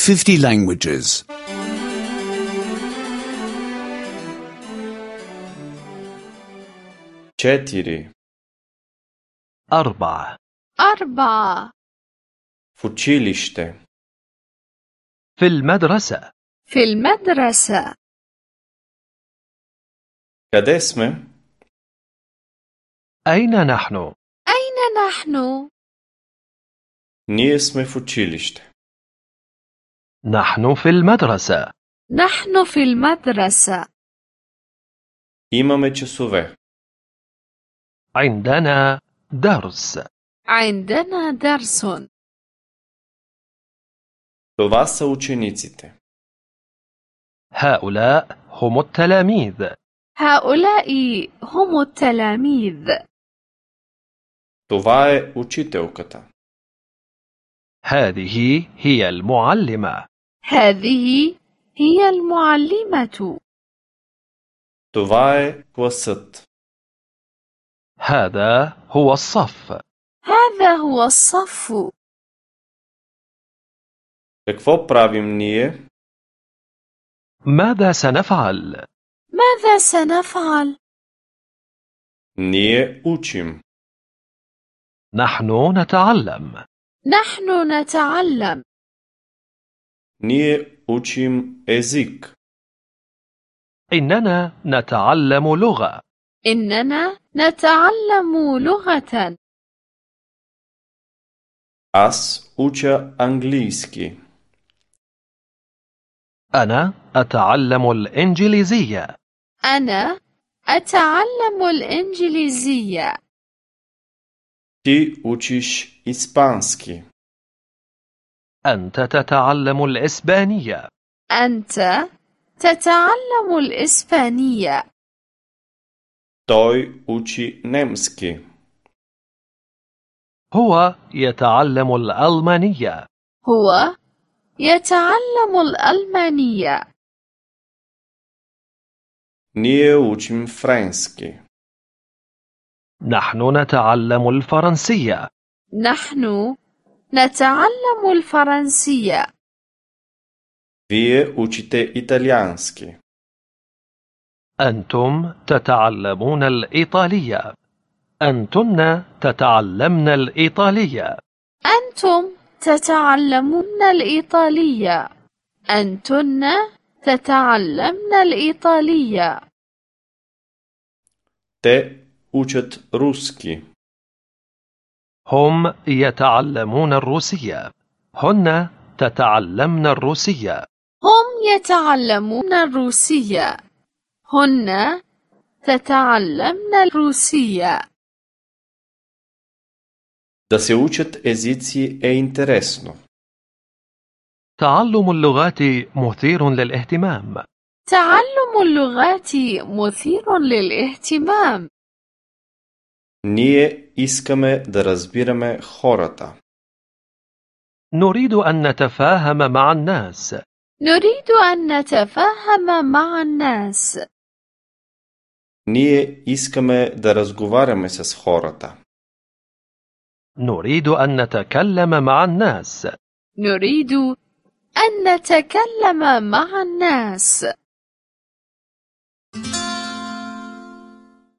50 languages. 4 4 В училище. في المدرسة. في المدرسة. Къде сме? أين نحن؟ أين نحن؟ Ние сме в училище. نحن في المدرسة. نحن في المدرسة. Имаме часове. عندنا درس. عندنا درس. Това са учениците. هؤلاء هم التلاميذ. هؤلاء هم التلاميذ. Това е учителката. هذه هي المعلمة. هذه هي المعلمة. Това е класът. هذا هو الصف. هذا هو الصف. Какво правим ние? ماذا سنفعل؟ ماذا سنفعل؟ Ние учим. نحن نتعلم. نحن نتعلم. Ние учим език. إننا نتعلم لغة. إننا نتعلم لغة. Аз уча английски. أنا أتعلم الإنجليزية. أنا أتعلم الإنجليزية. Ти учиш испански. أنت تتعلم الإسبانية. أنت تتعلم الإسبانية. Той учи немски. هو يتعلم الألمانية. هو يتعلم الألمانية. Ние учим френски. نحن نتعلم الفرنسية. نحن نتعلم الفرنسية. Вие учите италиански. أنتم تتعلمون الإيطالية. أنتن تتعلمن الإيطالية. أنتم تتعلمون الإيطالية. أنتن تتعلمن الإيطالية. Те учат руски. هم يتعلمون الروسية. هن تتعلمن الروسية. هم يتعلمون الروسية. هن تتعلمن الروسية. Да се учат езици е интересно. تعلم اللغات مثير للاهتمام. تعلم اللغات مثير للاهتمام. Ние искаме да разбираме хората. نريد أن نتفاهم مع الناس. نريد أن نتفاهم مع الناس. Ние искаме да разговаряме с хората. نريد أن نتكلم مع الناس. نريد أن نتكلم مع الناس.